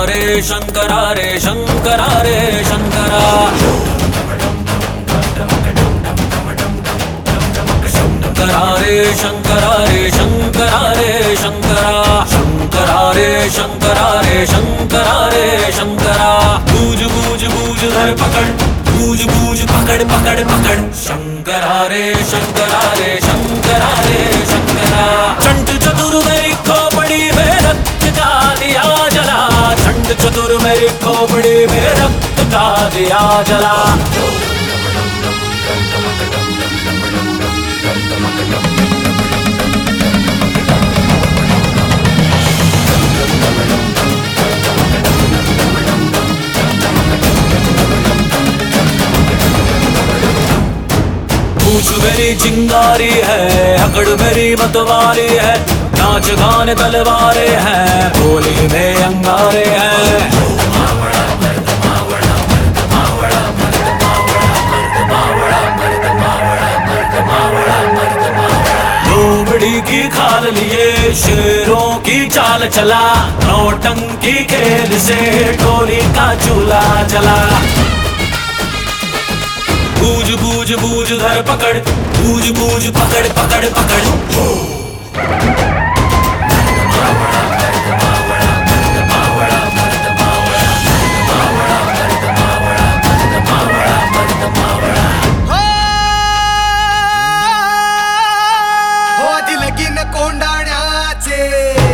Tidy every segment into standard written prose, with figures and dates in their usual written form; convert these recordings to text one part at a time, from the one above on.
शंकरा रे शंकरा रे शंकरा। शंकरा रे शंकरा रे शंकरा रे शंकरा। शंकरा रे शंकरा रे शंकरा रे शंकरा। बूझ बूझ बूझ धर पकड़, बूझ बूझ पकड़ पकड़ पकड़। शंकरा रे शंकरा रे शंकरा रे शंकरा। चंड चतुर मेरी खोपड़ी में रक्त का दिया जला। चंड चतुर मेरी खोपड़ी में रक्त का दिया जला। पूछ मेरी चिंगारी है, अकड़ मेरी मतवारी है। नाच गान तलवारे हैं, बोली में अंगारे हैं। लोमड़ी की खाल लिए शेरों की चाल चला। नौटंकी खेल से टोली का चूल्हा जला। बूझ बूझ बूझ धर पकड़, बूझ बूझ पकड़ पकड़ पकड़। कोंडाण्याचे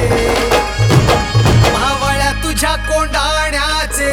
मावळ्या तुझ्या कोंडाण्याचे।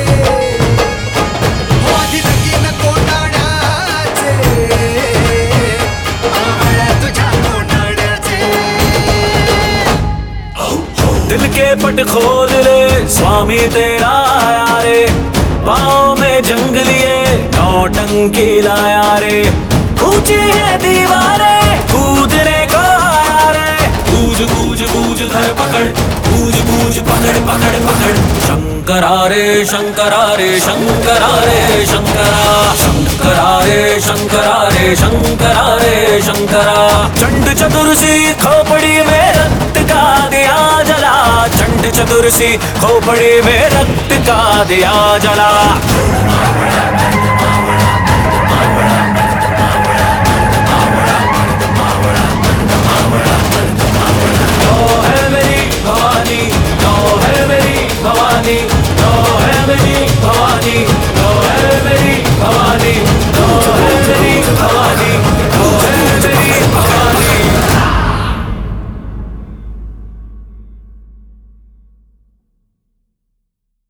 दिल के पट खोल रे स्वामी तेरा आया रे। पाँव में जंग लिए नौटंकी लाया रे। ऊंची है दीवारें कूदने को आया रे। बूझ बूझ बूझ धर पकड़, बूझ बूझ पकड़ पकड़ पकड़। शंकरा रे शंकरा रे शंकरा रे शंकरा। शंकरा रे शंकरा रे शंकरा रे शंकरा। चंड चतुर सी खोपड़ी में रक्त का दिया जला। चंड चतुर सी खोपड़ी में रक्त का दिया जला।